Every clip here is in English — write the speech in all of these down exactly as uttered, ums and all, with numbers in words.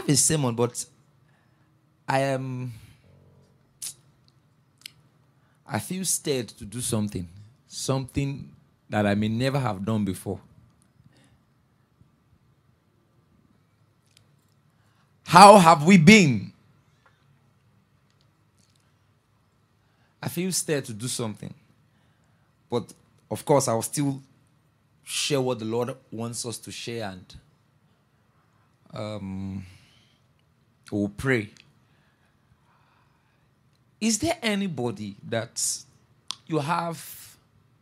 have a sermon, but I am. I feel scared to do something. Something that I may never have done before. How have we been? I feel scared to do something. But, of course, I will still share what the Lord wants us to share, and um, we'll pray. Is there anybody that you have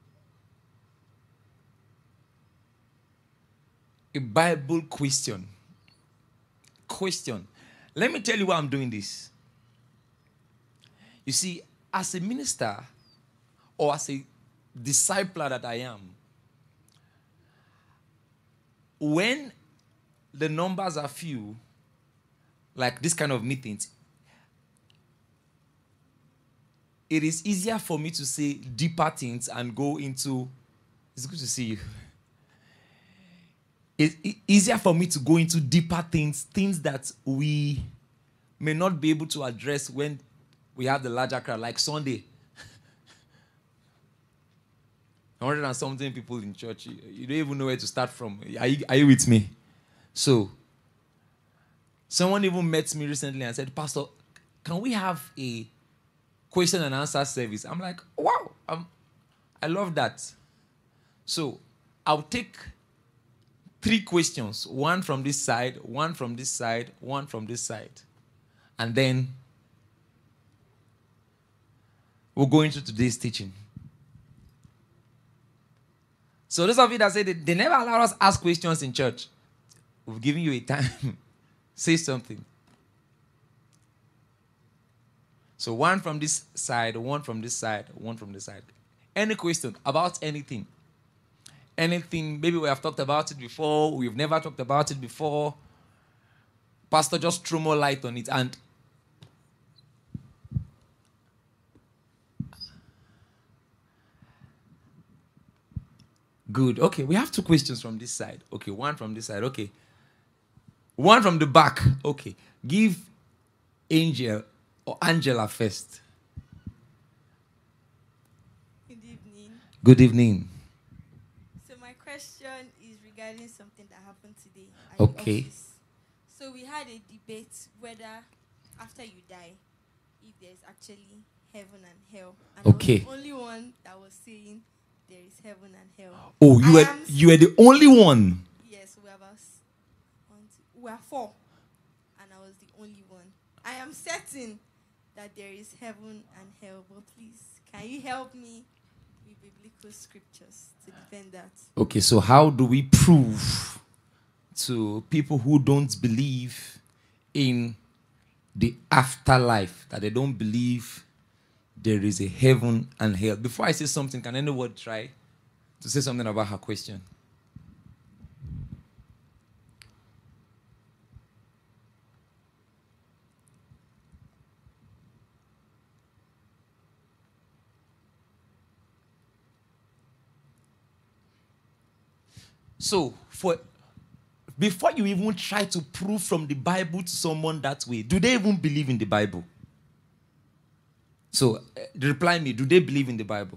a Bible question? Question. Let me tell you why I'm doing this. You see, as a minister or as a discipler that I am, when the numbers are few, like this kind of meetings, it is easier for me to say deeper things and go into, it's good to see you. It's easier for me to go into deeper things, things that we may not be able to address when we have the larger crowd, like Sunday. one hundred and something people in church. You don't even know where to start from. Are you, are you with me? So, someone even met me recently and said, Pastor, can we have a question and answer service? I'm like, wow, I'm, I love that. So, I'll take three questions, one from this side, one from this side, one from this side. And then we'll go into today's teaching. So those of you that say that they never allow us to ask questions in church, we've given you a time. Say something. So one from this side, one from this side, one from this side. Any question about anything. Anything, maybe we have talked about it before, we've never talked about it before. Pastor, just throw more light on it. And good. Okay, we have two questions from this side. Okay, one from this side. Okay. One from the back. Okay. Give Angel or Angela first. Good evening. Good evening. So my question is regarding something that happened today at Okay. the office. So we had a debate whether after you die, if there's actually heaven and hell. And Okay. I was the only one that was saying there is heaven and hell. Oh, you I were am- you were the only one. Yes, we have us. One, two, we are four, and I was the only one. I am certain that there is heaven and hell, but please, can you help me with biblical scriptures to defend that? Okay, so how do we prove to people who don't believe in the afterlife, that they don't believe there is a heaven and hell? Before I say something, can anyone try to say something about her question? So, for before you even try to prove from the Bible to someone that way, do they even believe in the Bible? So, uh, reply me, do they believe in the Bible?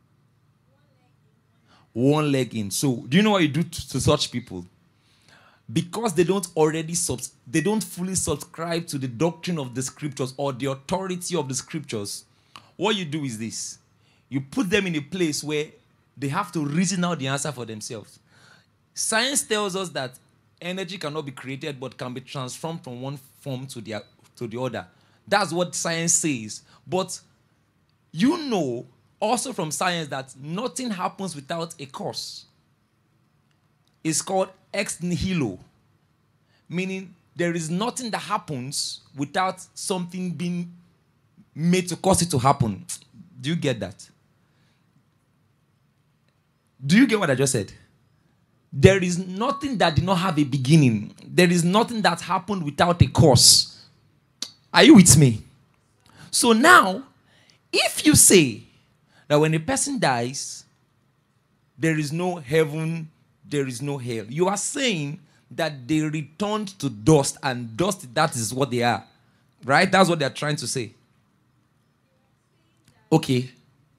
One leg in. So, do you know what you do to, to such people? Because they don't already subs- they don't fully subscribe to the doctrine of the scriptures or the authority of the scriptures, what you do is this. You put them in a place where they have to reason out the answer for themselves. Science tells us that energy cannot be created but can be transformed from one form to the, to the other. That's what science says. But you know also from science that nothing happens without a cause. It's called ex nihilo, meaning there is nothing that happens without something being made to cause it to happen. Do you get that? Do you get what I just said? There is nothing that did not have a beginning. There is nothing that happened without a cause. Are you with me? So now, if you say that when a person dies, there is no heaven, there is no hell, you are saying that they returned to dust, and dust, that is what they are. Right? That's what they're trying to say. Okay.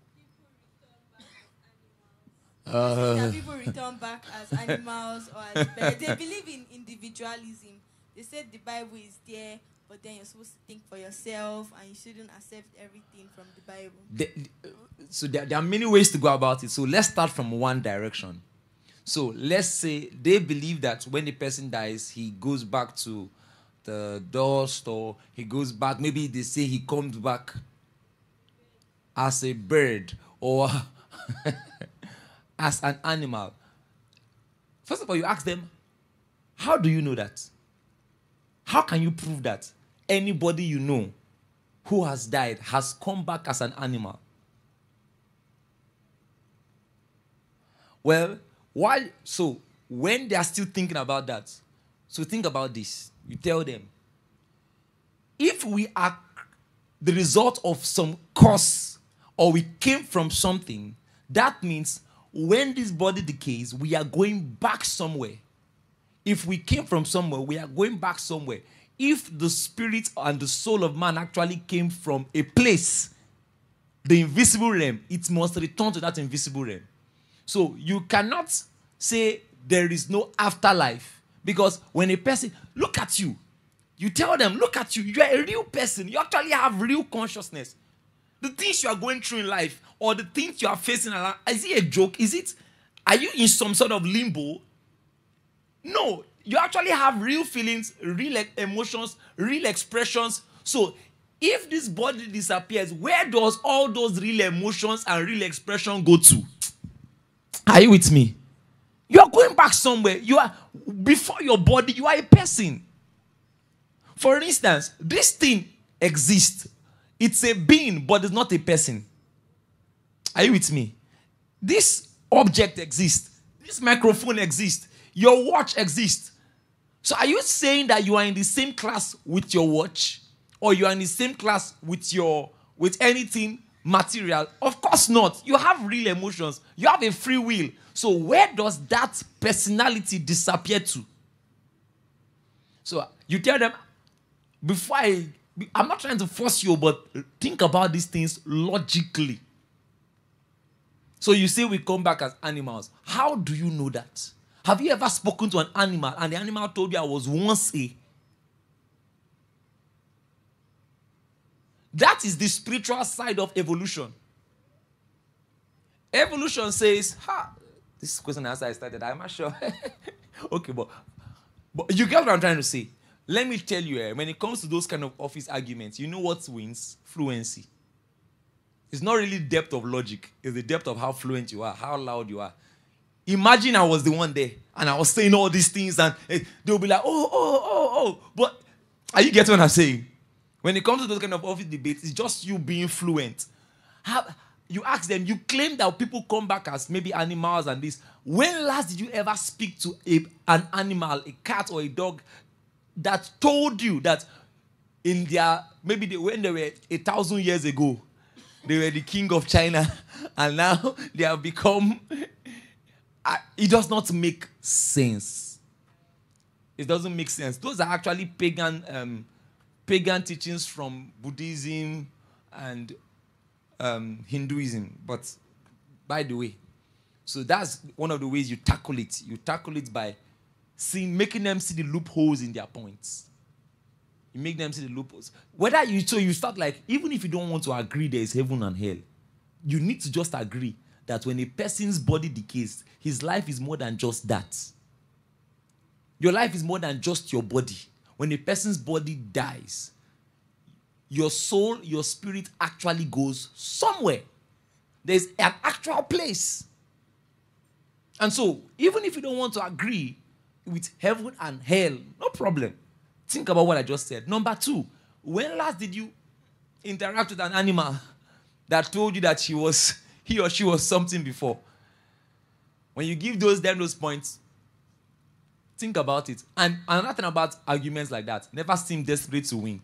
Uh, that people return back as animals or as birds. They believe in individualism. They said the Bible is there, but then you're supposed to think for yourself and you shouldn't accept everything from the Bible. The, so there, there are many ways to go about it. So let's start from one direction. So let's say they believe that when a person dies, he goes back to the dust, or he goes back. Maybe they say he comes back as a bird or as an animal. First of all, you ask them, how do you know that? How can you prove that anybody you know who has died has come back as an animal? Well, while so when they are still thinking about that, so think about this. You tell them, if we are the result of some cause, or we came from something, that means when this body decays, we are going back somewhere. If we came from somewhere, we are going back somewhere. If the spirit and the soul of man actually came from a place, the invisible realm, it must return to that invisible realm. So you cannot say there is no afterlife, because when a person, look at you, you tell them, look at you, you are a real person. You actually have real consciousness. The things you are going through in life, or the things you are facing around, is it a joke? Is it, are you in some sort of limbo? No, you actually have real feelings, real emotions, real expressions. So if this body disappears, where does all those real emotions and real expression go to? Are you with me? You are going back somewhere. You are, before your body, you are a person. For instance, this thing exists. It's a being, but it's not a person. Are you with me? This object exists. This microphone exists. Your watch exists. So are you saying that you are in the same class with your watch? Or you are in the same class with your with anything material? Of course not. You have real emotions. You have a free will. So where does that personality disappear to? So you tell them, before I, I'm not trying to force you, but think about these things logically. So you say we come back as animals. How do you know that? Have you ever spoken to an animal and the animal told you I was once a? That is the spiritual side of evolution. Evolution says, ha, this question as I started, I'm not sure. Okay, but, but you get what I'm trying to say. Let me tell you, eh, when it comes to those kind of office arguments, you know what wins? Fluency. It's not really depth of logic. It's the depth of how fluent you are, how loud you are. Imagine I was the one there and I was saying all these things and eh, they'll be like, oh, oh, oh, oh. But are you getting what I'm saying? When it comes to those kind of office debates, it's just you being fluent. How, you ask them, you claim that people come back as maybe animals and this. When last did you ever speak to a, an animal, a cat or a dog, that told you that in their, maybe they, when they were a thousand years ago, they were the king of China, and now they have become, uh, it does not make sense. It doesn't make sense. Those are actually pagan, um, pagan teachings from Buddhism and um, Hinduism. But by the way, so that's one of the ways you tackle it. You tackle it by seeing, making them see the loopholes in their points. You make them see the loopholes. Whether you, so you start like, even if you don't want to agree there is heaven and hell, you need to just agree that when a person's body decays, his life is more than just that. Your life is more than just your body. When a person's body dies, your soul, your spirit actually goes somewhere. There's an actual place. And so, even if you don't want to agree with heaven and hell, no problem. Think about what I just said. Number two, when last did you interact with an animal that told you that she was, he or she was something before? When you give those them those points, think about it. And another thing about arguments like that, never seem desperate to win.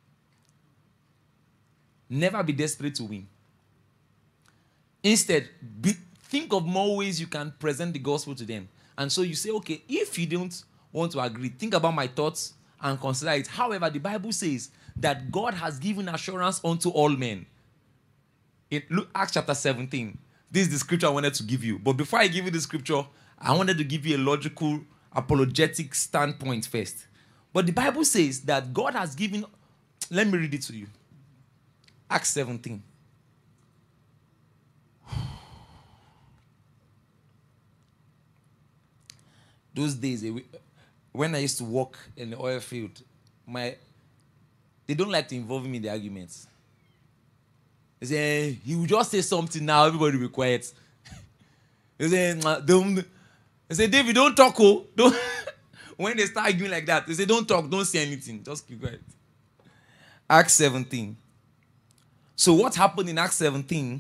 Never be desperate to win. Instead, be, think of more ways you can present the gospel to them. And so you say, okay, if you don't want to agree. Think about my thoughts and consider it. However, the Bible says that God has given assurance unto all men. In Luke, Acts chapter seventeen, this is the scripture I wanted to give you. But before I give you the scripture, I wanted to give you a logical, apologetic standpoint first. But the Bible says that God has given, let me read it to you. Acts seventeen. Those days, when I used to work in the oil field, my they don't like to involve me in the arguments. They say, he will just say something now, everybody will be quiet. They say, don't, they say, David, don't talk, oh. Don't. When they start arguing like that, they say, don't talk, don't say anything, just keep quiet. Acts seventeen. So what happened in Acts seventeen?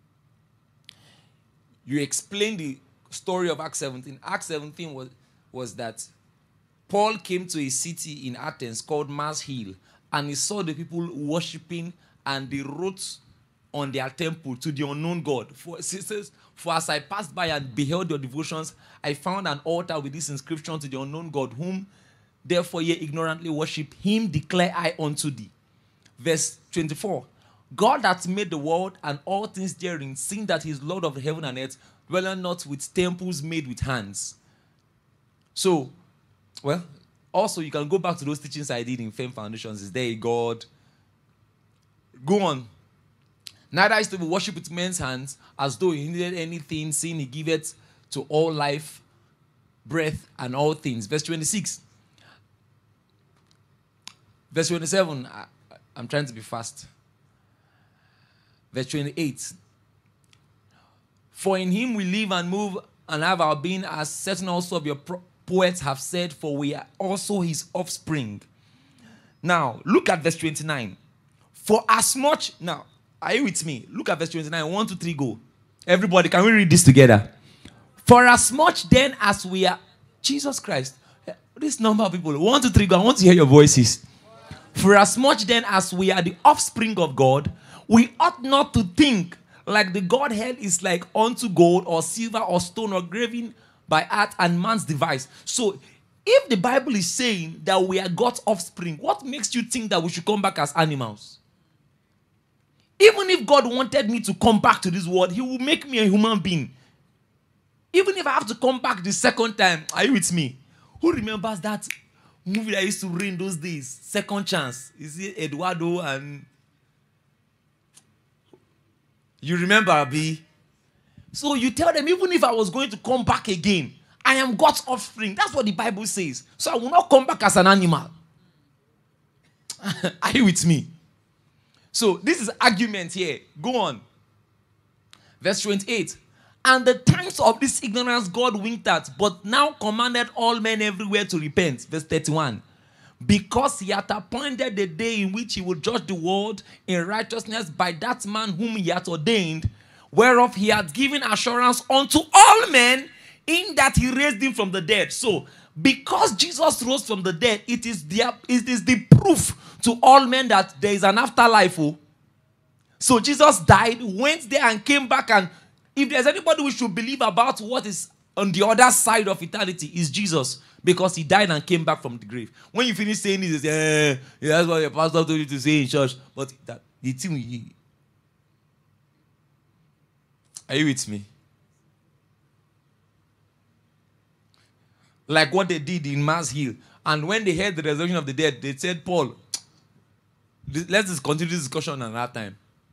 You explain the story of Acts seventeen. Acts seventeen was, was that Paul came to a city in Athens called Mars Hill, and he saw the people worshiping, and they wrote on their temple to the unknown God. For, says, for as I passed by and beheld your devotions, I found an altar with this inscription to the unknown God, whom therefore ye ignorantly worship, him declare I unto thee. Verse twenty-four. God hath made the world and all things therein, seeing that he is Lord of heaven and earth, dwelling not with temples made with hands. So, well, also you can go back to those teachings I did in Firm Foundations. Is there a God? Go on. Neither is to be worshipped with men's hands, as though he needed anything, seeing he giveth to all life, breath, and all things. Verse twenty-six. Verse twenty-seven. I, I'm trying to be fast. Verse twenty-eight. For in him we live and move and have our being, as certain also of your pro- poets have said, for we are also his offspring. Now, look at verse twenty-nine. For as much... Now, are you with me? Look at verse twenty-nine. One, two, three, go. Everybody, can we read this together? For as much then as we are... Jesus Christ. This number of people. One, two, three, go. I want to hear your voices. For as much then as we are the offspring of God, we ought not to think like the Godhead is like unto gold or silver or stone or graven by art and man's device. So, if the Bible is saying that we are God's offspring, what makes you think that we should come back as animals? Even if God wanted me to come back to this world, he will make me a human being. Even if I have to come back the second time, are you with me? Who remembers that movie that used to reign those days? Second Chance. Is it Eduardo and... You remember, Abi? So you tell them, even if I was going to come back again, I am God's offspring. That's what the Bible says. So I will not come back as an animal. Are you with me? So this is argument here. Go on. Verse twenty-eight. And the times of this ignorance God winked at, but now commanded all men everywhere to repent. Verse thirty-one. Because he hath appointed the day in which he will judge the world in righteousness by that man whom he hath ordained, whereof he hath given assurance unto all men, in that he raised him from the dead. So, because Jesus rose from the dead, it is the, it is the proof to all men that there is an afterlife. Oh. So Jesus died, went there and came back, and if there's anybody we should believe about what is on the other side of eternity, is Jesus. Because he died and came back from the grave. When you finish saying this, you say, eh, yeah, that's what your pastor told you to say in church. But that, the thing, are you with me? Like what they did in Mars Hill. And when they heard the resurrection of the dead, they said, Paul, let's just continue this discussion another time.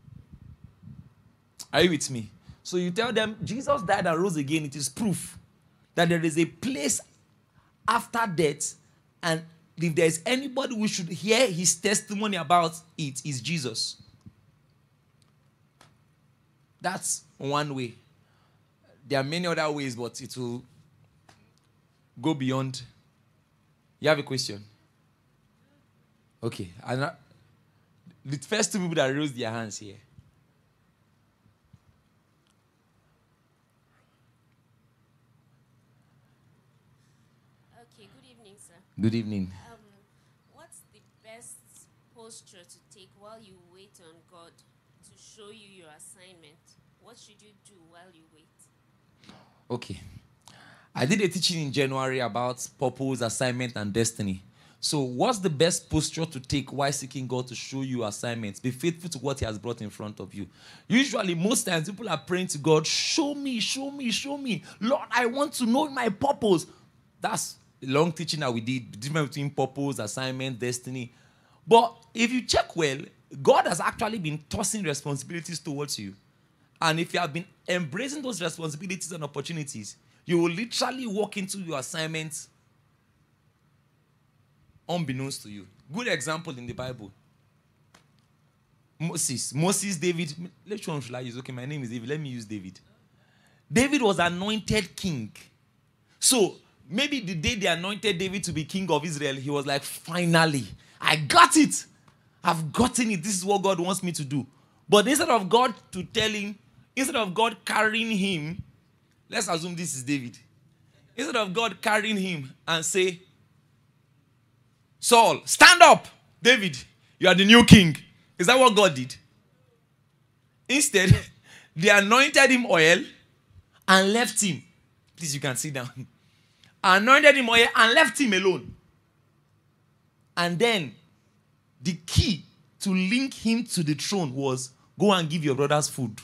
Are you with me? So you tell them, Jesus died and rose again. It is proof that there is a place after death, and if there is anybody we should hear his testimony about, it is Jesus. That's one way. There are many other ways, but it will go beyond. You have a question? Okay. And the first two people that raised their hands here. Good evening. Um, what's the best posture to take while you wait on God to show you your assignment? What should you do while you wait? Okay. I did a teaching in January about purpose, assignment, and destiny. So what's the best posture to take while seeking God to show you assignments? Be faithful to what he has brought in front of you. Usually, most times, people are praying to God, show me, show me, show me. Lord, I want to know my purpose. That's a long teaching that we did, the difference between purpose, assignment, destiny. But if you check well, God has actually been tossing responsibilities towards you. And if you have been embracing those responsibilities and opportunities, you will literally walk into your assignments unbeknownst to you. Good example in the Bible. Moses. Moses, David. Which one should I use? Okay, my name is David. Let me use David. David was anointed king. So, maybe the day they anointed David to be king of Israel, he was like, finally, I got it. I've gotten it. This is what God wants me to do. But instead of God to tell him, instead of God carrying him, let's assume this is David. Instead of God carrying him and say, Saul, stand up. David, you are the new king. Is that what God did? Instead, they anointed him oil and left him. Please, you can sit down. Anointed him oil and left him alone. And then, the key to link him to the throne was, go and give your brothers food.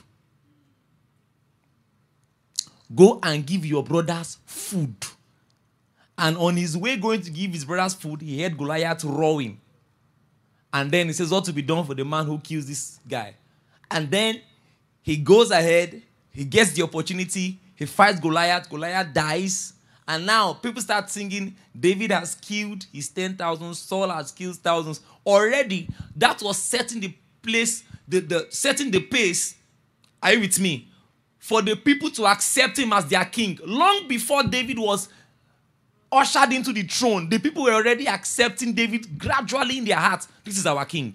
Go and give your brothers food. And on his way going to give his brothers food, he heard Goliath roaring. And then he says, what to be done for the man who kills this guy? And then he goes ahead, he gets the opportunity, he fights Goliath, Goliath dies. And now people start singing, David has killed his ten thousand, Saul has killed thousands. Already, that was setting the place, the, the setting the pace, are you with me? For the people to accept him as their king. Long before David was ushered into the throne, the people were already accepting David gradually in their hearts. This is our king.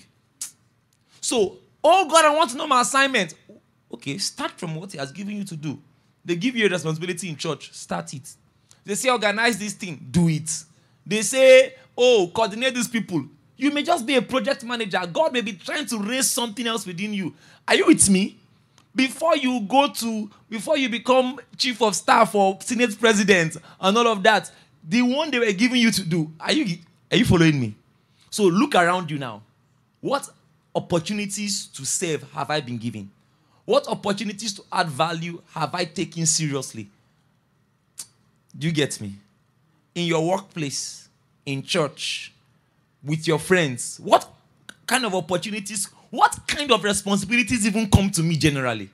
So, oh God, I want to know my assignment. Okay, start from what he has given you to do. They give you a responsibility in church. Start it. They say, organize this thing. Do it. They say, oh, coordinate these people. You may just be a project manager. God may be trying to raise something else within you. Are you with me? Before you go to, before you become chief of staff or senate president and all of that, the one they were giving you to do, are you, are you following me? So look around you now. What opportunities to serve have I been given? What opportunities to add value have I taken seriously? Do you get me? In your workplace, in church, with your friends, what kind of opportunities, what kind of responsibilities even come to me generally?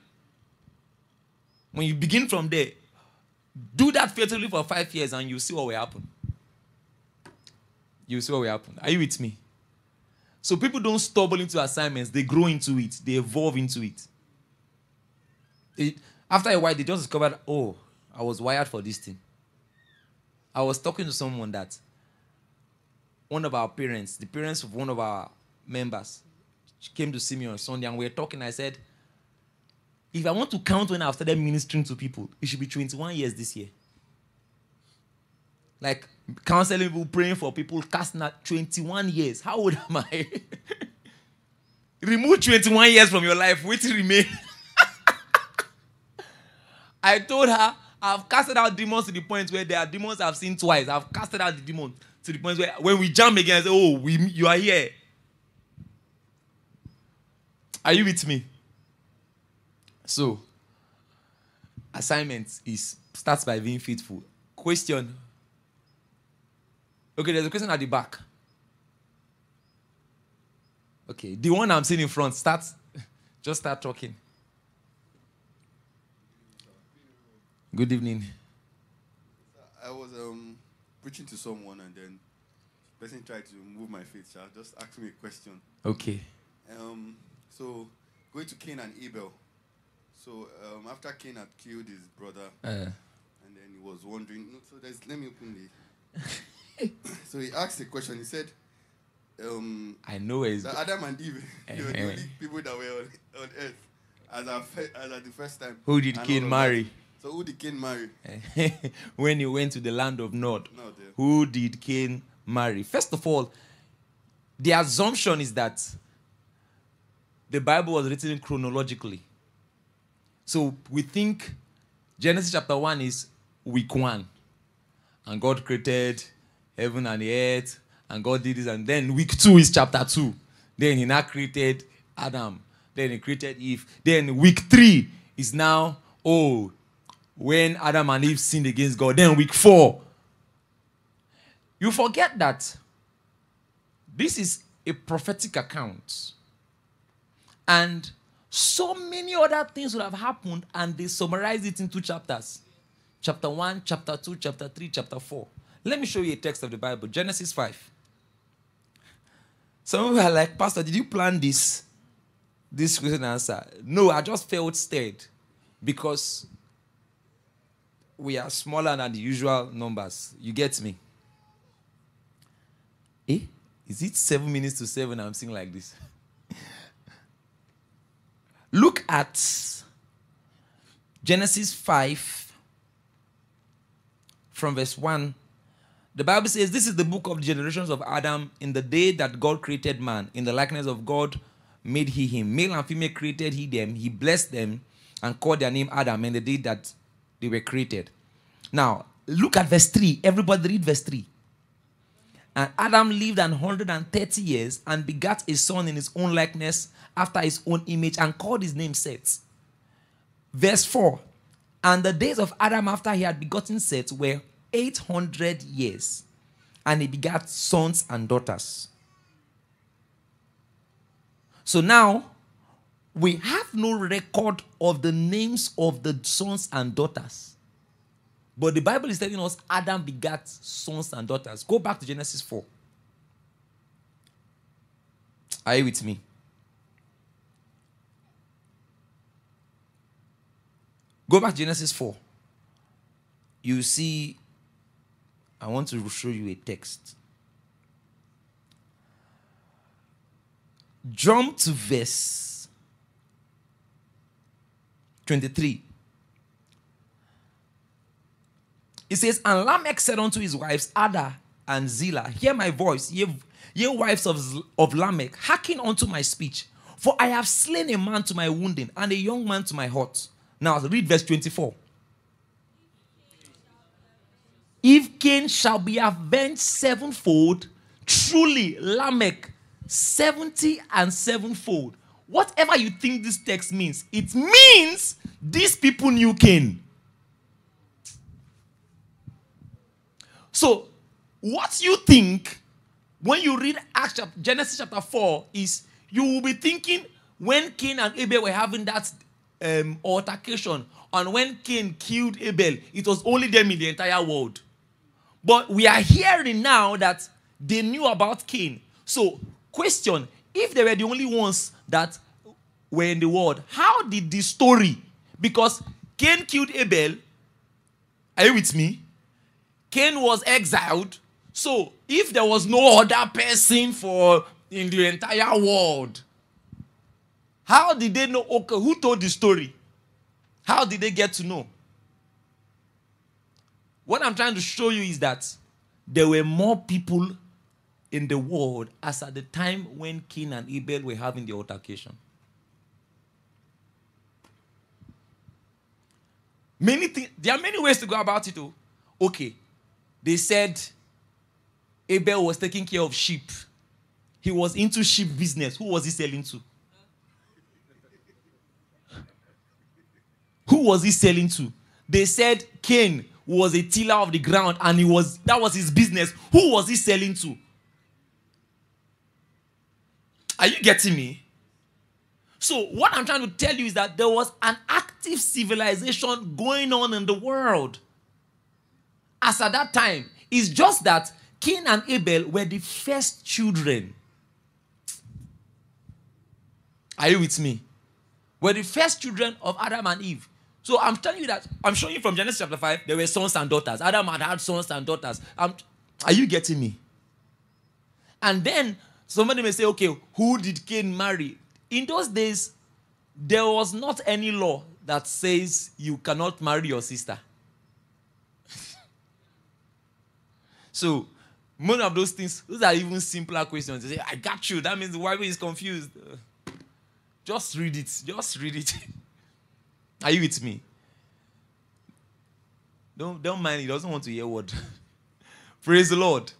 When you begin from there, do that faithfully for five years and you'll see what will happen. You'll see what will happen. Are you with me? So people don't stumble into assignments. They grow into it. They evolve into it. it after a while, they just discovered, oh, I was wired for this thing. I was talking to someone that one of our parents, the parents of one of our members, came to see me on Sunday and we were talking. I said, if I want to count when I've started ministering to people, it should be twenty-one years this year. Like counseling people, praying for people, casting out twenty-one years. How old am I? Remove twenty-one years from your life, wait to remain. I told her, I've casted out demons to the point where there are demons I've seen twice. I've casted out the demon to the point where when we jump again, I say, oh, we, you are here. Are you with me? So, assignment is starts by being faithful. Question. Okay, there's a question at the back. Okay, the one I'm seeing in front, start, just start talking. Good evening. I was um, preaching to someone and then the person tried to move my faith. So just asked me a question. Okay. Um, so, going to Cain and Abel. So, um, after Cain had killed his brother, Uh, and then he was wondering, no, so there's, let me open the... So he asked a question. He said, um, I know it's... that Adam and Eve, they were the Eh, eh. only people that were on, on earth as, our fe- as at the first time. Who did And Cain all of marry? that. So who did Cain marry? When he went to the land of Nod. No, the, Who did Cain marry? First of all, the assumption is that the Bible was written chronologically. So we think Genesis chapter one is week one. and God created heaven and the earth, and God did this, and then week two is chapter two. Then he now created Adam. Then he created Eve. Then week three is now, oh, when Adam and Eve sinned against God. Then week four. You forget that this is a prophetic account. And so many other things would have happened, and they summarized it in two chapters. Chapter one, chapter two, chapter three, chapter four. Let me show you a text of the Bible. Genesis five. Some people are like, Pastor, did you plan this? This question and answer. No, I just felt stirred because we are smaller than the usual numbers. You get me? Eh? Is it seven minutes to seven? I'm saying like this. Look at Genesis five from verse one. The Bible says, this is the book of the generations of Adam. In the day that God created man, in the likeness of God made he him. Male and female created he them. He blessed them and called their name Adam in the day that they were created. Now, look at verse three. Everybody read verse three. And Adam lived an hundred and thirty years and begat a son in his own likeness after his own image and called his name Seth. Verse four. And the days of Adam after he had begotten Seth were eight hundred years, and he begat sons and daughters. So now, we have no record of the names of the sons and daughters. But the Bible is telling us Adam begat sons and daughters. Go back to Genesis four. Are you with me? Go back to Genesis four. You see, I want to show you a text. Jump to verse twenty-three. It says, and Lamech said unto his wives, Ada and Zillah, hear my voice, ye, ye wives of, of Lamech, hearken unto my speech. For I have slain a man to my wounding, and a young man to my hurt. Now read verse twenty-four. If Cain shall be avenged sevenfold, truly Lamech seventy and sevenfold. Whatever you think this text means, it means these people knew Cain. So, what you think when you read Acts, Genesis chapter four is you will be thinking when Cain and Abel were having that um, altercation, and when Cain killed Abel, it was only them in the entire world. But we are hearing now that they knew about Cain. So, question, if they were the only ones that were in the world, how did the story, because Cain killed Abel, are you with me? Cain was exiled. So, if there was no other person for in the entire world, how did they know? Okay, who told the story? How did they get to know? What I'm trying to show you is that there were more people in the world as at the time when Cain and Abel were having the altercation. Many things, there are many ways to go about it. Oh. Okay. They said Abel was taking care of sheep. He was into sheep business. Who was he selling to? Who was he selling to? They said Cain was a tiller of the ground and he was that was his business. Who was he selling to? Are you getting me? So what I'm trying to tell you is that there was an active civilization going on in the world. As at that time, it's just that Cain and Abel were the first children. Are you with me? Were the first children of Adam and Eve. So I'm telling you that, I'm showing you from Genesis chapter five, there were sons and daughters. Adam had had sons and daughters. Um, are you getting me? And then somebody may say, okay, who did Cain marry? In those days, there was not any law that says you cannot marry your sister. So, most of those things, those are even simpler questions. They say, I got you. That means the Bible is confused. Uh, just read it. Just read it. Are you with me? Don't, don't mind. He doesn't want to hear word. Praise the Lord.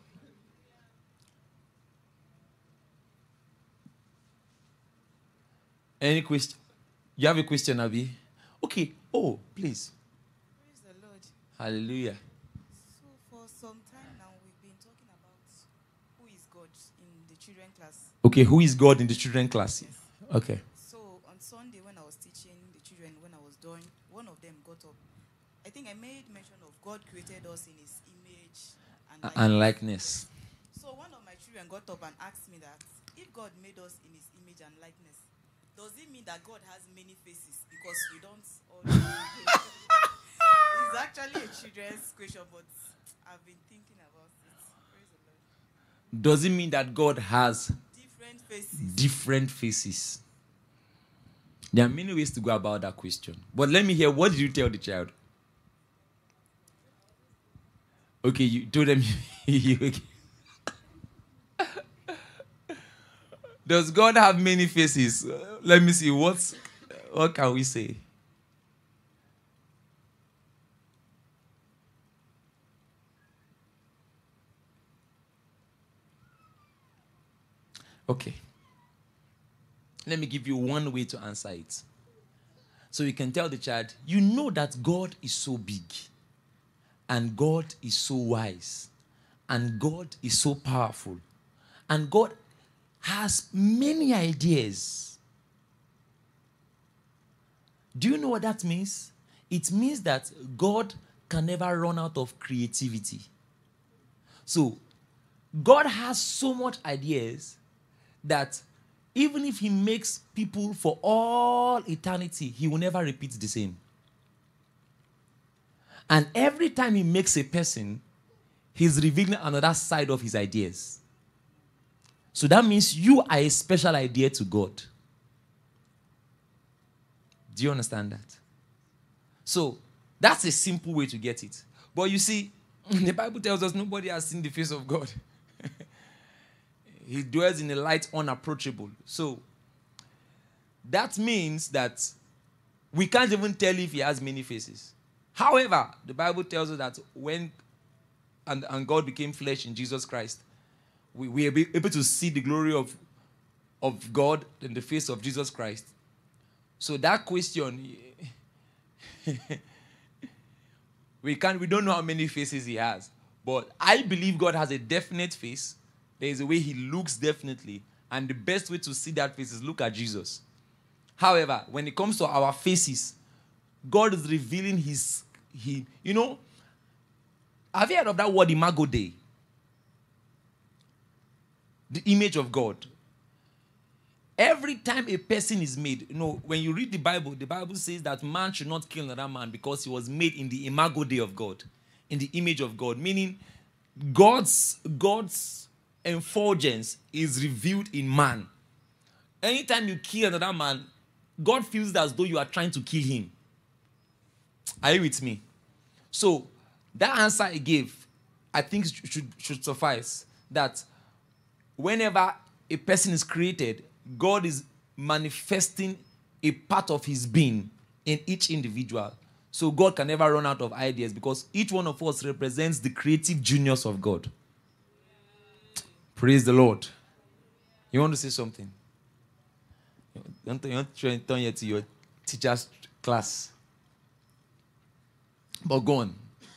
Any question? You have a question, Abby? Okay. Oh, please. Praise the Lord. Hallelujah. So for some time now, we've been talking about who is God in the children class. Okay, who is God in the children class? Yes. Okay. So on Sunday when I was teaching the children, when I was done, one of them got up. I think I made mention of God created us in His image and A- likeness. And likeness. So one of my children got up and asked me that if God made us in His image and likeness, does it mean that God has many faces? Because we don't all It's actually a children's question, but I've been thinking about it. Praise the Lord. Does it mean that God has Different faces. different faces? There are many ways to go about that question. But let me hear, what did you tell the child? Okay, you told them you, does God have many faces? Uh, let me see, what's, what can we say? Okay. Let me give you one way to answer it. So you can tell the child, you know that God is so big, and God is so wise, and God is so powerful, and God has many ideas. Do you know what that means? It means that God can never run out of creativity. So, God has so much ideas that even if He makes people for all eternity, He will never repeat the same. And every time He makes a person, He's revealing another side of His ideas. So that means you are a special idea to God. Do you understand that? So that's a simple way to get it. But you see, the Bible tells us nobody has seen the face of God. He dwells in a light unapproachable. So that means that we can't even tell if He has many faces. However, the Bible tells us that when and, and God became flesh in Jesus Christ, we, we are able to see the glory of, of God in the face of Jesus Christ. So that question, we can't, we don't know how many faces He has. But I believe God has a definite face. There is a way He looks definitely. And the best way to see that face is look at Jesus. However, when it comes to our faces, God is revealing His, he, you know, have you heard of that word Imago Dei? The image of God. Every time a person is made, you know, when you read the Bible, the Bible says that man should not kill another man because he was made in the Imago Dei of God, in the image of God, meaning God's, God's effulgence is revealed in man. Anytime you kill another man, God feels as though you are trying to kill him. Are you with me? So, that answer I gave, I think should, should suffice. That whenever a person is created, God is manifesting a part of His being in each individual. So God can never run out of ideas because each one of us represents the creative genius of God. Praise the Lord. You want to say something? You want to, you want to turn here to your teacher's class. But go on.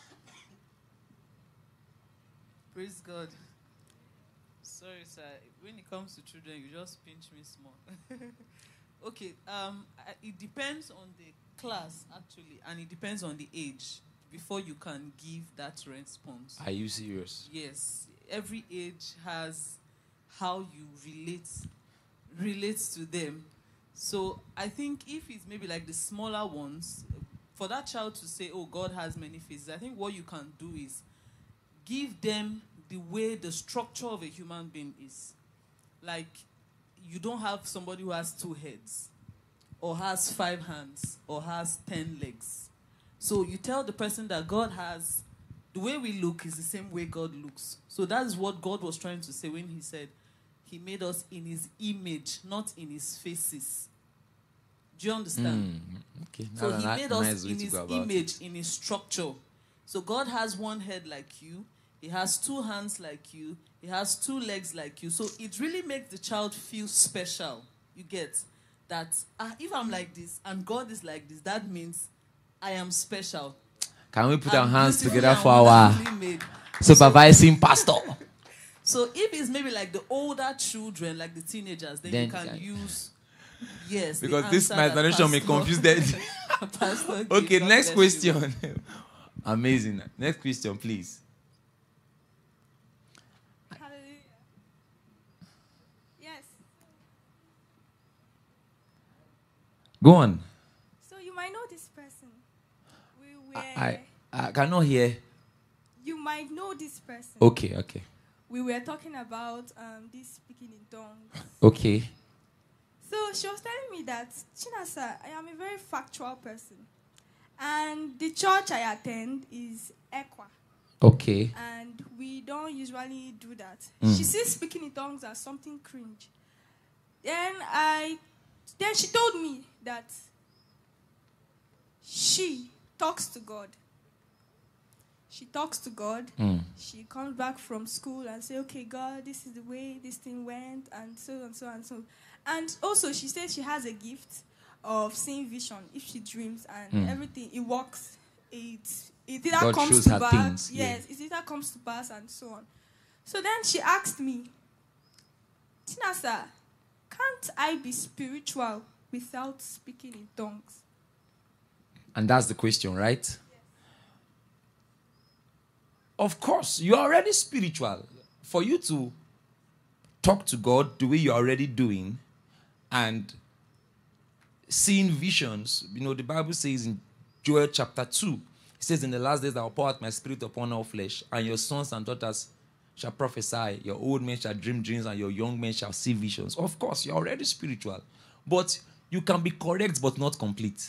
Praise God. Sorry, sir. When it comes to children, you just pinch me small. Okay. Um, I- it depends on the class, actually, and it depends on the age before you can give that response. Are you serious? Yes. Every age has how you relate relates to them. So I think if it's maybe like the smaller ones, for that child to say, "Oh, God has many faces," I think what you can do is give them the way the structure of a human being is. Like, you don't have somebody who has two heads, or has five hands, or has ten legs. So you tell the person that God has, the way we look is the same way God looks. So that's what God was trying to say when He said He made us in His image, not in His faces. Do you understand? Mm, okay. So That's He a made nice us way in to His go about image, it. in His structure. So God has one head like you. He he has two hands like you, he has two legs like you. So it really makes the child feel special. You get that ah, if I'm like this and God is like this, that means I am special. Can we put I'm our hands beautifully together and for our wonderfully made. supervising pastor? So if it's maybe like the older children, like the teenagers, then, Then you can can- use yes. the Because this answer my that explanation may Pastor- confuse them. Pastor gave. Okay, God next bless you. question. Amazing. Next question, please. Hallelujah. Yes. Go on. So you might know this person. We were. I, I, I cannot hear. You might know this person. Okay, okay. We were talking about um, this speaking in tongues. Okay. So she was telling me that, Chinasa, I am a very factual person. And the church I attend is Equa. Okay. And we don't usually do that. Mm. She sees speaking in tongues as something cringe. Then I, then she told me that she talks to God. She talks to God. Mm. She comes back from school and say, okay, God, this is the way this thing went, and so and so and so. And also, she says she has a gift of seeing vision. If she dreams and Mm. everything, it works. It it either God comes shows to her pass. things, yeah. Yes, it either comes to pass and so on. So then she asked me, Tinasa, can't I be spiritual without speaking in tongues? And that's the question, right? Of course, you're already spiritual. For you to talk to God the way you're already doing and seeing visions, you know, the Bible says in Joel chapter two, it says, in the last days I will pour out my spirit upon all flesh, and your sons and daughters shall prophesy, your old men shall dream dreams, and your young men shall see visions. Of course, you're already spiritual. But you can be correct but not complete.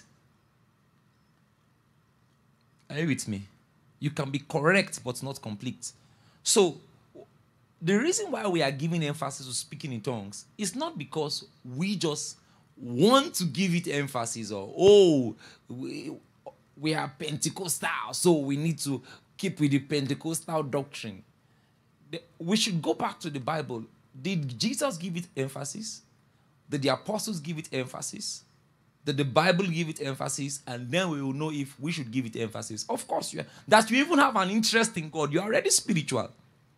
Are you with me? You can be correct but not complete. So, the reason why we are giving emphasis to speaking in tongues is not because we just want to give it emphasis or, oh, we, we are Pentecostal, so we need to keep with the Pentecostal doctrine. The- we should go back to the Bible. Did Jesus give it emphasis? Did the apostles give it emphasis? Did the Bible give it emphasis? And then we will know if we should give it emphasis. Of course, you are, that you even have an interest in God. You're already spiritual.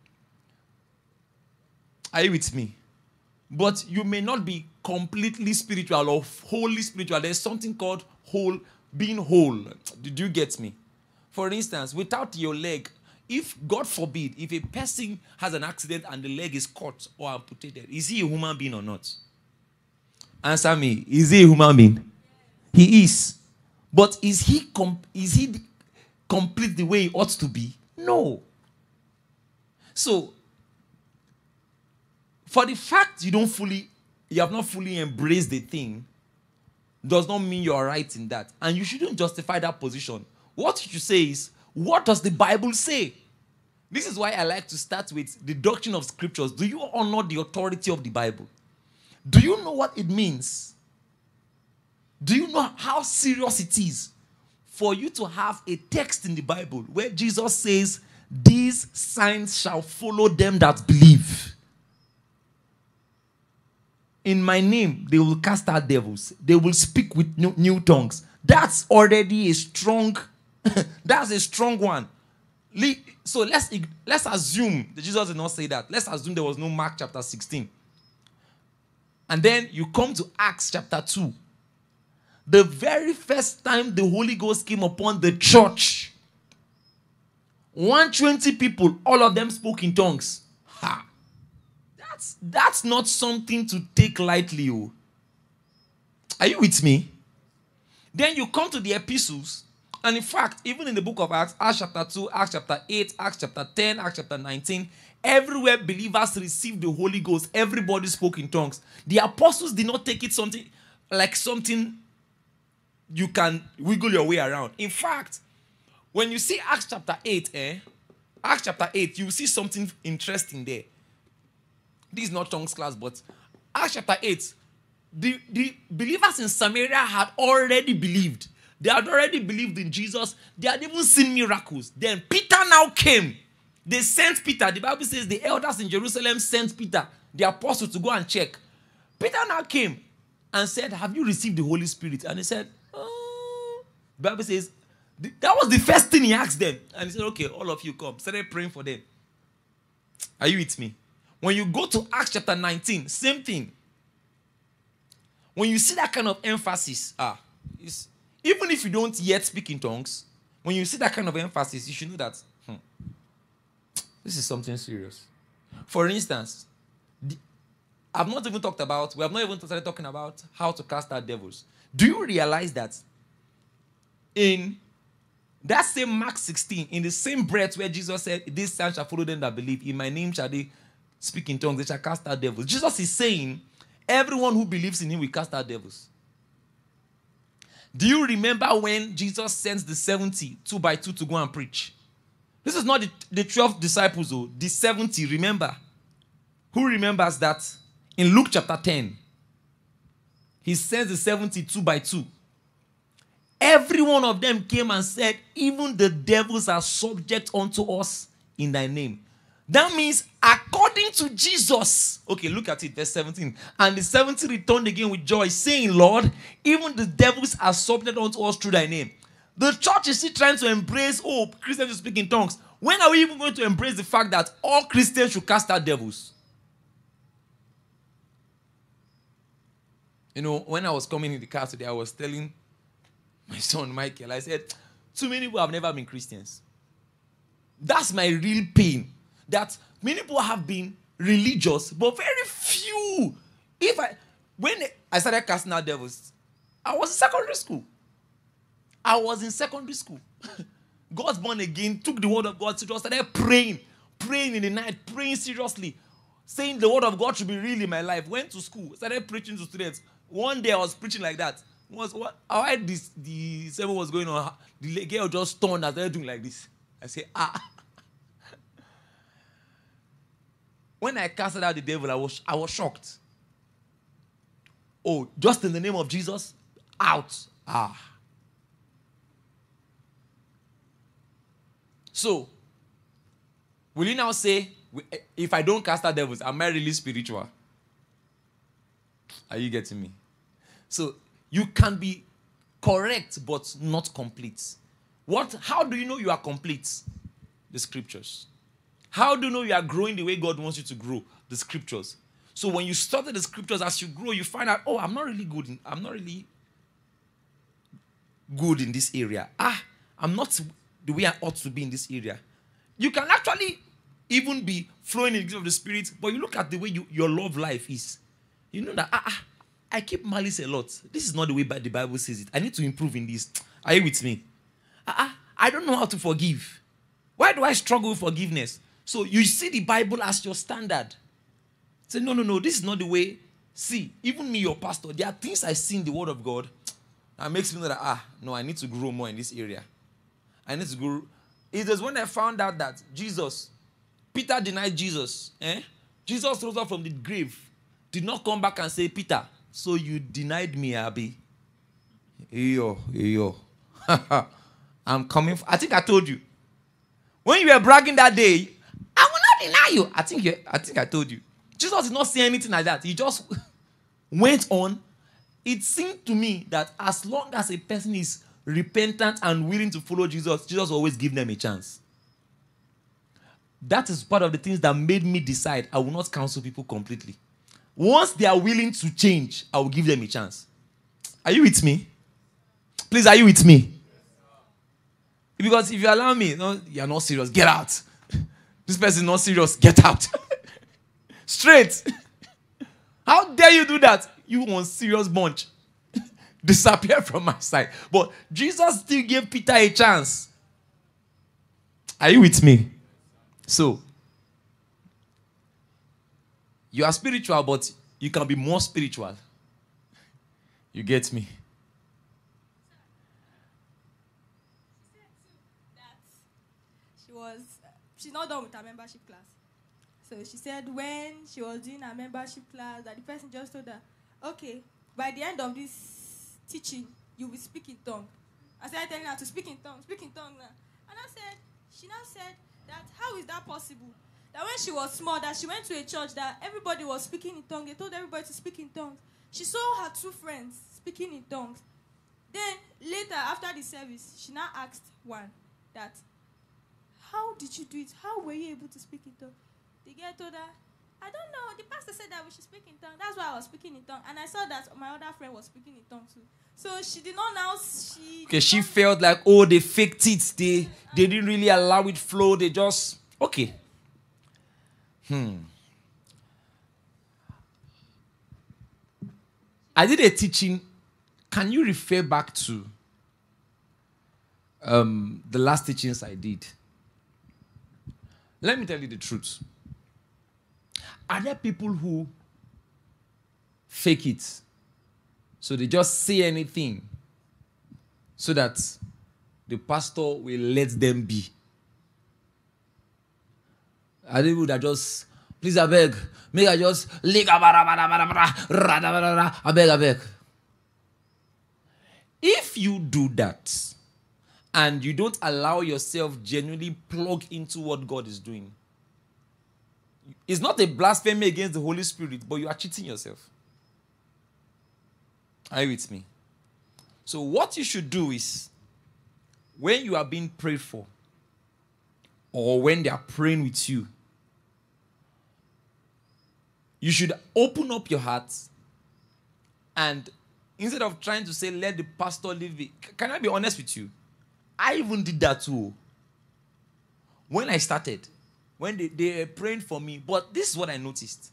Are you with me? But you may not be completely spiritual or wholly spiritual. There's something called whole, being whole. Did you get me? For instance, without your leg, if, God forbid, if a person has an accident and the leg is cut or amputated, is he a human being or not? Answer me. Is he a human being? He is. But is he com- is he complete the way he ought to be? No. So, for the fact you don't fully, you have not fully embraced the thing, does not mean you're right in that. And you shouldn't justify that position. What you should say is, what does the Bible say? This is why I like to start with the doctrine of scriptures. Do you honor the authority of the Bible? Do you know what it means? Do you know how serious it is for you to have a text in the Bible where Jesus says, these signs shall follow them that believe? In my name, they will cast out devils. They will speak with new, new tongues. That's already a strong, that's a strong one. Le- So let's, let's assume that Jesus did not say that. Let's assume there was no Mark chapter sixteen. And then you come to Acts chapter two. The very first time the Holy Ghost came upon the church, one hundred twenty people, all of them spoke in tongues. Ha! That's, that's not something to take lightly. Oh. Are you with me? Then you come to the epistles, and in fact, even in the book of Acts, Acts chapter two, Acts chapter eight, Acts chapter ten, Acts chapter nineteen, everywhere believers received the Holy Ghost, everybody spoke in tongues. The apostles did not take it something like something you can wiggle your way around. In fact, when you see Acts chapter eight, eh, Acts chapter eight, you will see something interesting there. This is not tongues class, but Acts chapter eight, the, the believers in Samaria had already believed. They had already believed in Jesus. They had even seen miracles. Then Peter now came. They sent Peter. The Bible says the elders in Jerusalem sent Peter, the apostle, to go and check. Peter now came and said, have you received the Holy Spirit? And he said, oh. The Bible says, that was the first thing he asked them. And he said, okay, all of you come. Started praying for them. Are you with me? When you go to Acts chapter nineteen, same thing. When you see that kind of emphasis, ah, it's, even if you don't yet speak in tongues, when you see that kind of emphasis, you should know that hmm, this is something serious. For instance, the, I've not even talked about, we have not even started talking about how to cast out devils. Do you realize that in that same Mark sixteen, in the same breath where Jesus said, this sign shall follow them that believe, in my name shall they speak in tongues, they shall cast out devils. Jesus is saying, everyone who believes in him will cast out devils. Do you remember when Jesus sends the seventy, two by two, to go and preach? This is not the, the twelve disciples, though. The seventy, remember. Who remembers that? In Luke chapter ten, he sends the seventy, two by two. Every one of them came and said, even the devils are subject unto us in thy name. That means, according to Jesus, okay, look at it, verse seventeen. And the seventy returned again with joy, saying, Lord, even the devils are subject unto us through thy name. The church is still trying to embrace, oh, Christians should speak in tongues. When are we even going to embrace the fact that all Christians should cast out devils? You know, when I was coming in the car today, I was telling my son, Michael, I said, too many people have never been Christians. That's my real pain. That many people have been religious, but very few. If I, when I started casting out devils, I was in secondary school. I was in secondary school. God's born again, took the word of God seriously, started praying, praying in the night, praying seriously, saying the word of God should be real in my life. Went to school, started preaching to students. One day I was preaching like that. Was what? How I this the sermon was going on? The girl just turned and started doing like this. I said, ah. When I casted out the devil, I was I was shocked. Oh, just in the name of Jesus, out. Ah. So, will you now say, if I don't cast out devils, am I really spiritual? Are you getting me? So, you can be correct, but not complete. What? How do you know you are complete? The scriptures. How do you know you are growing the way God wants you to grow? The scriptures. So when you study the scriptures, as you grow, you find out, oh, I'm not really good. In, I'm not really good in this area. Ah, I'm not the way I ought to be in this area. You can actually even be flowing in the gift of the Spirit, but you look at the way you, your love life is. You know that, ah, ah, I keep malice a lot. This is not the way the Bible says it. I need to improve in this. Are you with me? Ah, ah, I don't know how to forgive. Why do I struggle with forgiveness? So you see the Bible as your standard. Say, no, no, no, this is not the way. See, even me, your pastor, there are things I see in the Word of God that makes me know that, ah, no, I need to grow more in this area. I need to grow. It was when I found out that Jesus, Peter denied Jesus. Eh? Jesus rose up from the grave, did not come back and say, Peter, so you denied me, Abby. Yo, yo. I'm coming. For, I think I told you. When you were bragging that day, I will not deny you. I think, you, I think I told you. Jesus did not say anything like that. He just went on. It seemed to me that as long as a person is repentant and willing to follow Jesus, Jesus will always give them a chance. That is part of the things that made me decide I will not counsel people completely. Once they are willing to change, I will give them a chance. Are you with me? Please, are you with me? Because if you allow me, no, you're not serious, get out. This person is not serious, get out. Straight. How dare you do that? You one serious bunch. Disappear from my sight. But Jesus still gave Peter a chance. Are you with me? So, you are spiritual, but you can be more spiritual. You get me? She was, she's not done with her membership class. So she said when she was doing her membership class, that the person just told her, okay, by the end of this teaching, you will speak in tongue. I started telling her to speak in tongue, speak in tongue now. And I said, she now said that how is that possible? That when she was small, that she went to a church that everybody was speaking in tongues. They told everybody to speak in tongues. She saw her two friends speaking in tongues. Then later, after the service, she now asked one that, how did you do it? How were you able to speak in tongues? The girl told her, I don't know. The pastor said that we should speak in tongues. That's why I was speaking in tongues. And I saw that my other friend was speaking in tongues too. So she did not now. She Okay, she felt like, oh, they faked it. They they didn't really allow it flow. They just okay. Hmm. I did a teaching. Can you refer back to um, the last teachings I did? Let me tell you the truth. Are there people who fake it? So they just say anything so that the pastor will let them be. Are there people that just, please, I beg, make I just, I beg, I beg. If you do that and you don't allow yourself genuinely plug into what God is doing, it's not a blasphemy against the Holy Spirit, but you are cheating yourself. Are you with me? So what you should do is, when you are being prayed for, or when they are praying with you, you should open up your heart, and instead of trying to say, let the pastor leave it, can I be honest with you? I even did that too. When I started, when they, they were praying for me, but this is what I noticed.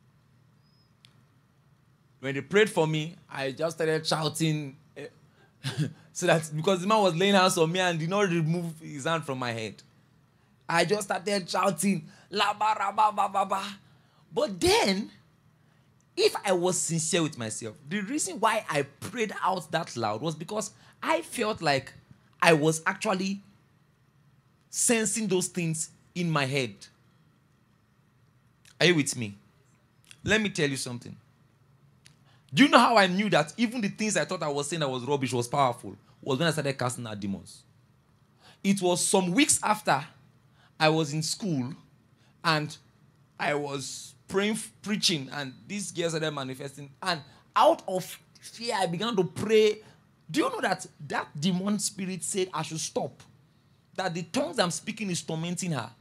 When they prayed for me, I just started shouting. eh, so that because the man was laying hands on me and did not remove his hand from my head. I just started shouting, la ba ra ba ba ba ba. But then, if I was sincere with myself, the reason why I prayed out that loud was because I felt like I was actually sensing those things in my head. Are you with me? Let me tell you something. Do you know how I knew that even the things I thought I was saying that was rubbish was powerful? Was when I started casting out demons. It was some weeks after I was in school and I was praying, preaching, and these girls started manifesting. And out of fear, I began to pray. Do you know that that demon spirit said I should stop? That the tongues I'm speaking is tormenting her.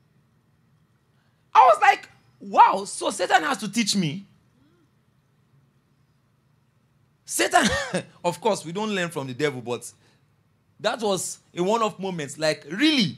I was like, wow, so Satan has to teach me. Satan, of course, we don't learn from the devil, but that was a one-off moment. Like, really?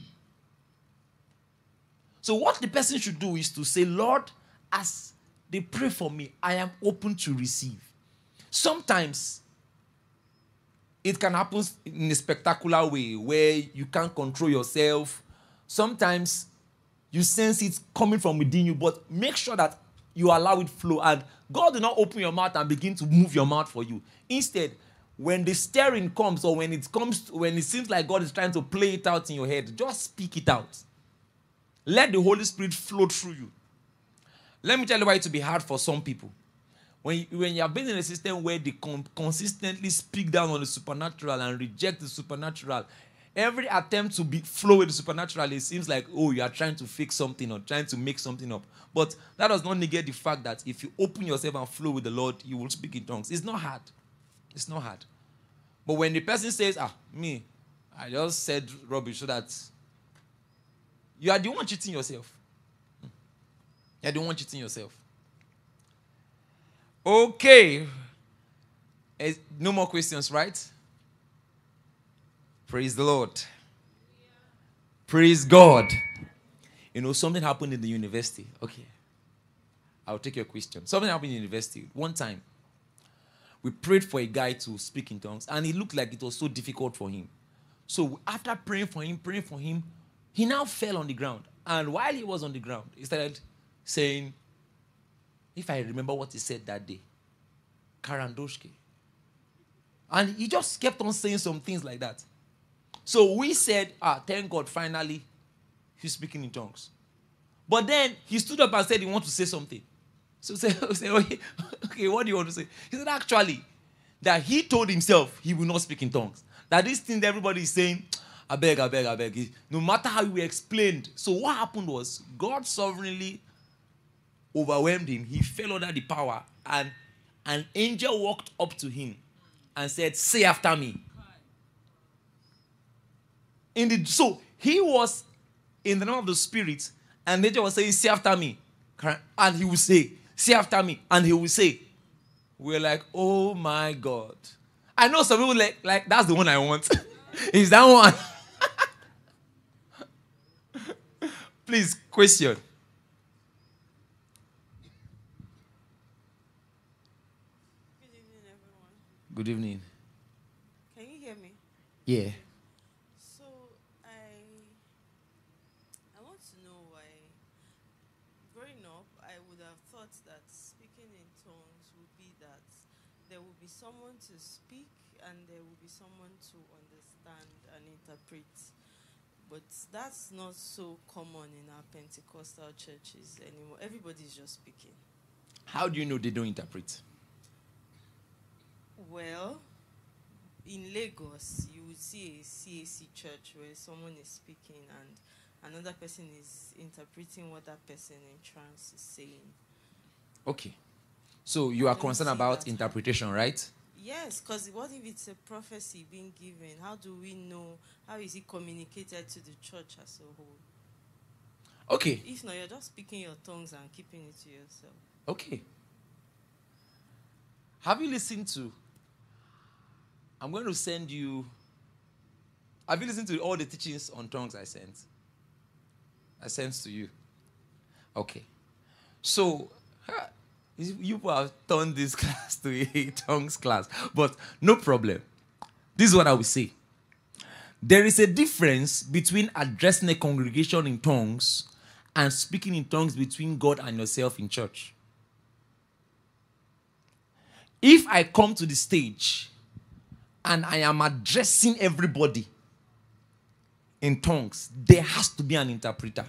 So what the person should do is to say, Lord, as they pray for me, I am open to receive. Sometimes it can happen in a spectacular way where you can't control yourself. Sometimes you sense it coming from within you, but make sure that you allow it flow. And God will not open your mouth and begin to move your mouth for you. Instead, when the stirring comes, or when it comes, when it seems like God is trying to play it out in your head, just speak it out. Let the Holy Spirit flow through you. Let me tell you why it will be hard for some people. When you, when you have been in a system where they con- consistently speak down on the supernatural and reject the supernatural, every attempt to be flow with the supernatural, it seems like, oh, you are trying to fix something or trying to make something up. But that does not negate the fact that if you open yourself and flow with the Lord, you will speak in tongues. It's not hard. It's not hard. But when the person says, ah, me, I just said rubbish, so that you are the one cheating yourself. You are the one cheating yourself. Okay. Eh, no more questions, right? Praise the Lord. Praise God. You know, something happened in the university. Okay. I'll take your question. Something happened in the university. One time, we prayed for a guy to speak in tongues, and it looked like it was so difficult for him. So after praying for him, praying for him, he now fell on the ground. And while he was on the ground, he started saying, if I remember what he said that day, Karandoshke. And he just kept on saying some things like that. So we said, ah, thank God, finally, he's speaking in tongues. But then he stood up and said he wanted to say something. So we said, okay, okay, what do you want to say? He said, actually, that he told himself he will not speak in tongues. That this thing that everybody is saying, I beg, I beg, I beg. No matter how we explained. So what happened was God sovereignly overwhelmed him. He fell under the power, and an angel walked up to him and said, say after me. In the, so he was in the realm of the spirit, and the angel was saying, say after me. And he will say, say after me. And he will say, we're like, oh my God. I know some people like, like that's the one I want. Is that one? Please, question. Good evening, everyone. Good evening. Can you hear me? Yeah. So I I want to know why growing up I would have thought that speaking in tongues would be that there will be someone to speak and there will be someone to understand and interpret. But that's not so common in our Pentecostal churches anymore. Everybody's just speaking. How do you know they don't interpret? Well, in Lagos, you would see a C A C church where someone is speaking and another person is interpreting what that person in trance is saying. Okay. So you are don't concerned see about that. interpretation, right? Yes, because what if it's a prophecy being given? How do we know? How is it communicated to the church as a whole? Okay. If not, you're just speaking your tongues and keeping it to yourself. Okay. Have you listened to? I'm going to send you. Have you listened to all the teachings on tongues I sent? I sent to you. Okay. So, ha, you people have turned this class to a tongues class, but no problem. This is what I will say. There is a difference between addressing a congregation in tongues and speaking in tongues between God and yourself in church. If I come to the stage and I am addressing everybody in tongues, there has to be an interpreter.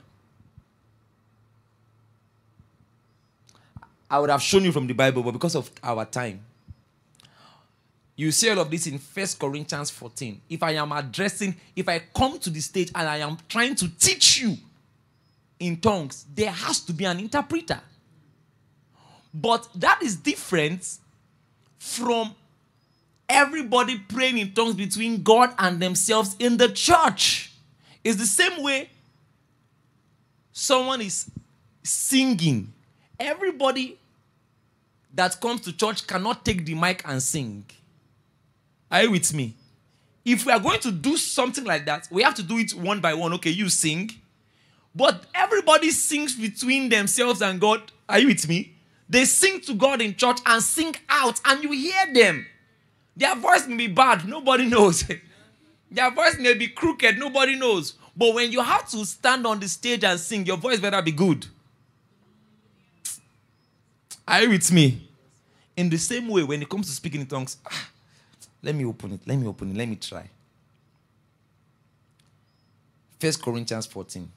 I would have shown you from the Bible, but because of our time, you see all of this in First Corinthians fourteen. If I am addressing, if I come to the stage and I am trying to teach you in tongues, there has to be an interpreter. But that is different from everybody praying in tongues between God and themselves in the church. It's the same way someone is singing. Everybody that comes to church cannot take the mic and sing. Are you with me? If we are going to do something like that, we have to do it one by one. Okay, you sing. But everybody sings between themselves and God. Are you with me? They sing to God in church and sing out, and you hear them. Their voice may be bad. Nobody knows. Their voice may be crooked. Nobody knows. But when you have to stand on the stage and sing, your voice better be good. Are you with me? In the same way, when it comes to speaking in tongues, ah, let me open it. Let me open it. Let me try. First Corinthians fourteen.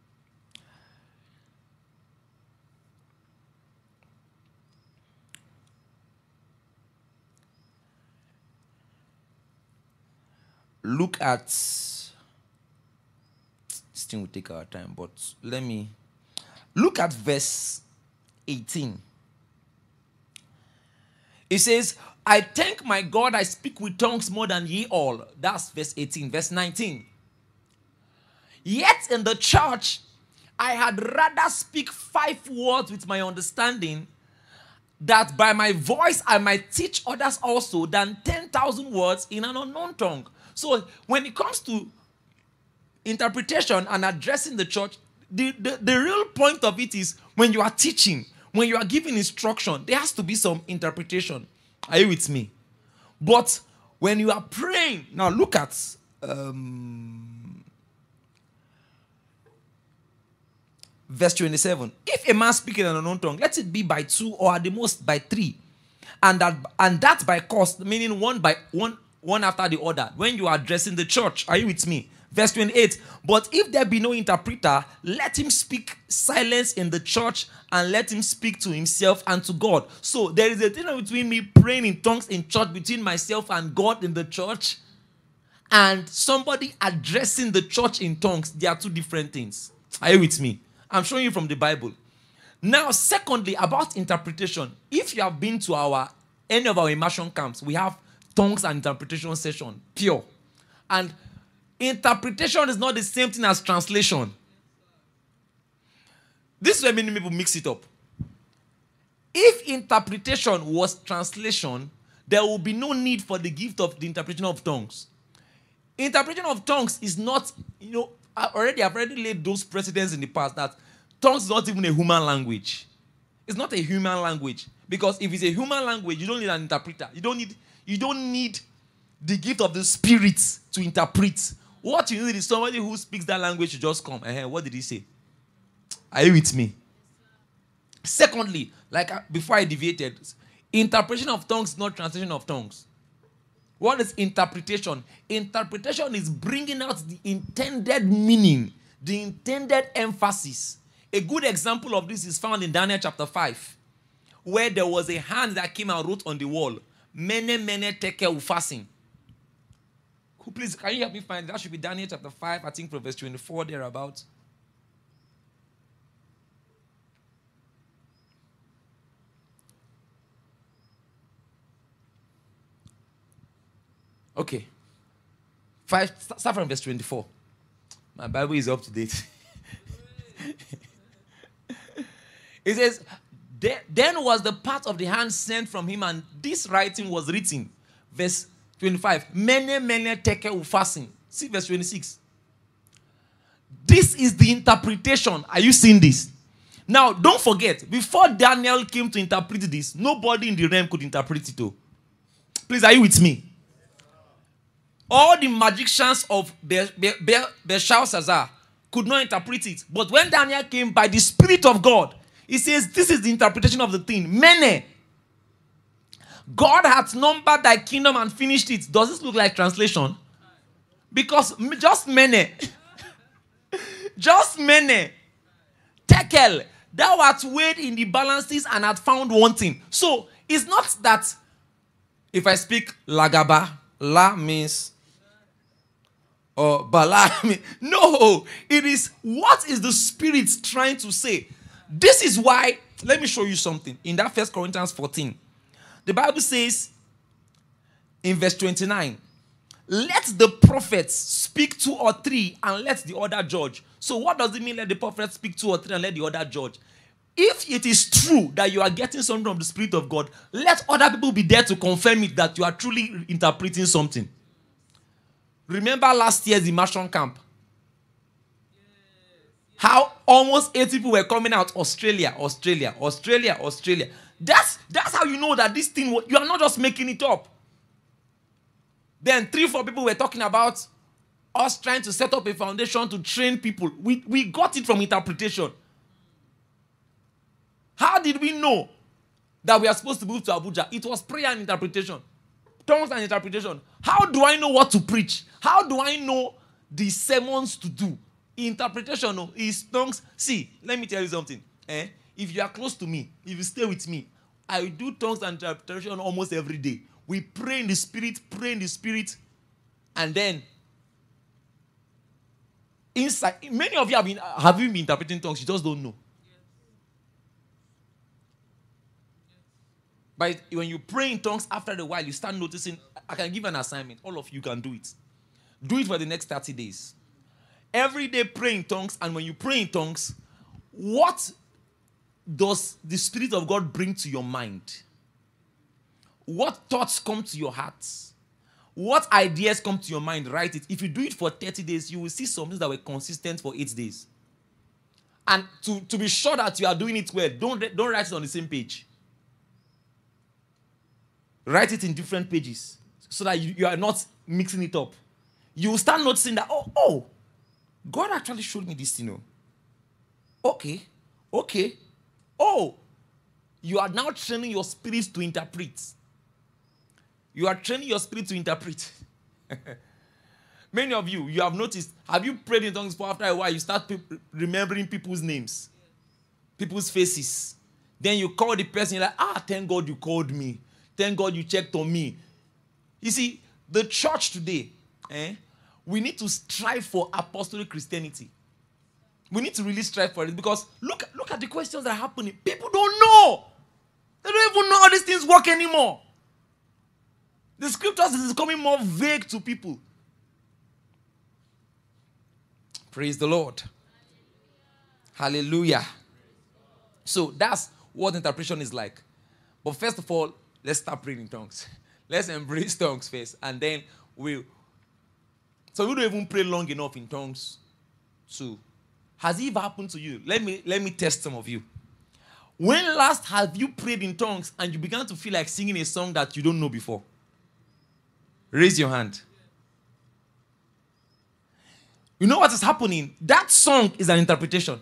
Look at, this thing will take our time, but let me, look at verse eighteen. It says, I thank my God I speak with tongues more than ye all. That's verse eighteen. Verse nineteen. Yet in the church, I had rather speak five words with my understanding, that by my voice I might teach others also, than ten thousand words in an unknown tongue. So when it comes to interpretation and addressing the church, the, the, the real point of it is when you are teaching, when you are giving instruction, there has to be some interpretation. Are you with me? But when you are praying, now look at um, verse twenty-seven. If a man speaking in an unknown tongue, let it be by two or at the most by three, and that and that by cost, meaning one by one. One after the other, when you are addressing the church. Are you with me? Verse twenty-eight. But if there be no interpreter, let him speak silence in the church and let him speak to himself and to God. So there is a difference between me praying in tongues in church, between myself and God in the church, and somebody addressing the church in tongues, they are two different things. Are you with me? I'm showing you from the Bible. Now, secondly, about interpretation. If you have been to our any of our immersion camps, we have tongues and interpretation session, pure. And interpretation is not the same thing as translation. This is where many people mix it up. If interpretation was translation, there will be no need for the gift of the interpretation of tongues. Interpretation of tongues is not, you know, I already I've already laid those precedents in the past that tongues is not even a human language. It's not a human language. Because if it's a human language, you don't need an interpreter. You don't need, you don't need the gift of the Spirit to interpret. What you need is somebody who speaks that language to just come. Uh-huh. What did he say? Are you with me? Secondly, like uh, before I deviated, interpretation of tongues is not translation of tongues. What is interpretation? Interpretation is bringing out the intended meaning, the intended emphasis. A good example of this is found in Daniel chapter five, where there was a hand that came and wrote on the wall, Mene, mene, tekel, ufasin. Please, can you help me find it? That should be Daniel chapter five, I think from verse twenty-four, thereabouts. Okay. Five, start from verse twenty-four. My Bible is up to date. It says, then was the part of the hand sent from him, and this writing was written. Verse twenty-five. Mene, mene, tekel, ufasin. See verse twenty-six. This is the interpretation. Are you seeing this? Now, don't forget, before Daniel came to interpret this, nobody in the realm could interpret it. Too. Please, are you with me? All the magicians of Be- Be- Be- Belshazzar could not interpret it. But when Daniel came by the Spirit of God, he says, this is the interpretation of the thing. Mene. God hath numbered thy kingdom and finished it. Does this look like translation? Because just mene. just mene. Tekel. Thou art weighed in the balances and art found wanting. So, it's not that if I speak lagaba, la means or bala means. No, it is what is the Spirit trying to say. This is why, let me show you something. In that First Corinthians fourteen, the Bible says in verse twenty-nine, let the prophets speak two or three and let the other judge. So what does it mean let the prophets speak two or three and let the other judge? If it is true that you are getting something from the Spirit of God, let other people be there to confirm it that you are truly interpreting something. Remember last year's immersion camp? How almost eight people were coming out, Australia, Australia, Australia, Australia. That's, that's how you know that this thing, you are not just making it up. Then three, four people were talking about us trying to set up a foundation to train people. We, we got it from interpretation. How did we know that we are supposed to move to Abuja? It was prayer and interpretation. Tongues and interpretation. How do I know what to preach? How do I know the sermons to do? Interpretation no, is tongues. See, let me tell you something. Eh? If you are close to me, if you stay with me, I do tongues and interpretation almost every day. We pray in the Spirit, pray in the Spirit, and then inside, many of you have been, have you been interpreting tongues? You just don't know. But when you pray in tongues, after a while, you start noticing, I can give an assignment. All of you can do it. Do it for the next thirty days. Every day pray in tongues, and when you pray in tongues, what does the Spirit of God bring to your mind? What thoughts come to your heart? What ideas come to your mind? Write it. If you do it for thirty days, you will see some things that were consistent for eight days. And to, to be sure that you are doing it well, don't, don't write it on the same page. Write it in different pages so that you, you are not mixing it up. You will start noticing that, oh, oh, God actually showed me this, you know. Okay, okay. Oh, you are now training your spirit to interpret. You are training your spirit to interpret. Many of you, you have noticed, have you prayed in tongues for after a while, you start pe- remembering people's names, people's faces. Then you call the person, you're like, ah, thank God you called me. Thank God you checked on me. You see, the church today, eh, we need to strive for apostolic Christianity. We need to really strive for it because look, look at the questions that are happening. People don't know. They don't even know how these things work anymore. The scriptures is becoming more vague to people. Praise the Lord. Hallelujah. So that's what interpretation is like. But first of all, let's start praying in tongues. Let's embrace tongues first. And then we'll. So we don't even pray long enough in tongues. So, has it ever happened to you? Let me, let me test some of you. When last have you prayed in tongues and you began to feel like singing a song that you don't know before? Raise your hand. You know what is happening? That song is an interpretation.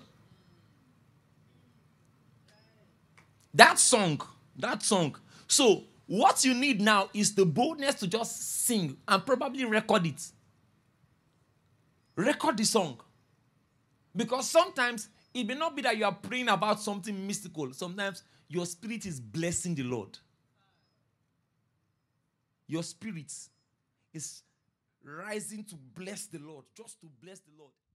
That song, that song. So, what you need now is the boldness to just sing and probably record it. Record the song. Because sometimes it may not be that you are praying about something mystical. Sometimes your spirit is blessing the Lord. Your spirit is rising to bless the Lord, just to bless the Lord.